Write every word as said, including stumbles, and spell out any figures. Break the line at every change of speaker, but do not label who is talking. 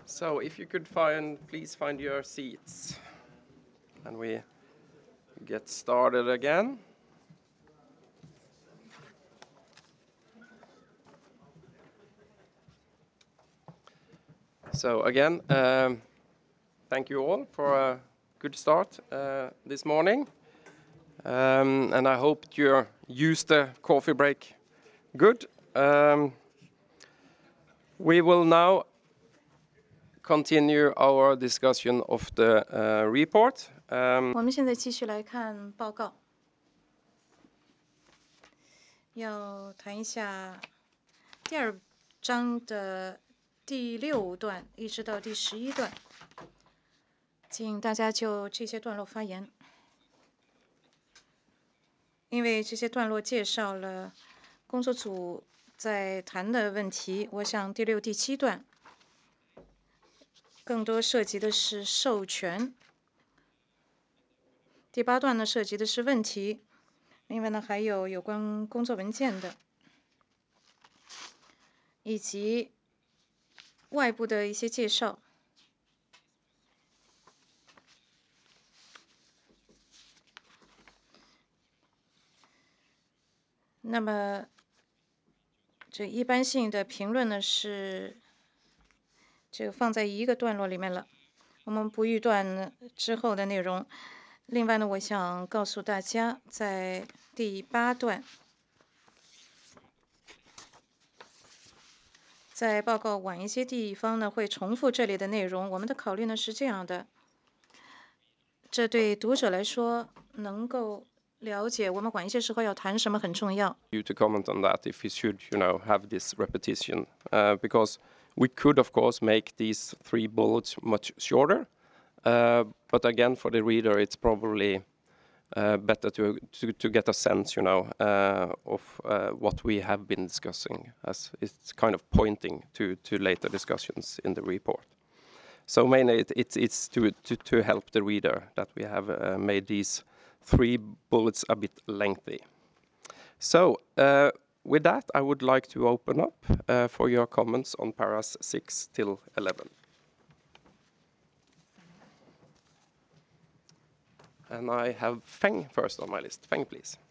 So if you could find, please find your seats. And we get started again. So again, um, thank you all for a good start uh, this morning. Um, and I hope you used the coffee break good. Um, we will now continue our discussion of the uh, report. Um,
我们现在继续来看报告，要谈一下第二章的第六段一直到第十一段，请大家就这些段落发言，因为这些段落介绍了工作组在谈的问题。我想第六、第七段更多涉及的是授权，第八段呢涉及的是问题，另外呢还有有关工作文件的，以及外部的一些介绍。那么，这一般性的评论呢是这个放在一个段落里面了，我们不预断之后的内容。另外呢，我想告诉大家，在第八段，在报告晚一些地方呢会重复这里的内容。我们的考虑呢是这样的，这对读者来说能够了解我们晚一些时候要谈什么很重要。
you to comment on that if you should, you know, have this repetition, uh, because we could, of course, make these three bullets much shorter, uh, but again, for the reader, it's probably uh, better to, to to get a sense, you know, uh, of uh, what we have been discussing, as it's kind of pointing to to later discussions in the report. So mainly, it, it's it's to, to to help the reader that we have uh, made these three bullets a bit lengthy. So, uh, with that, I would like to open up uh, for your comments on paras six till eleven. And I have Feng first on my list. Feng, please.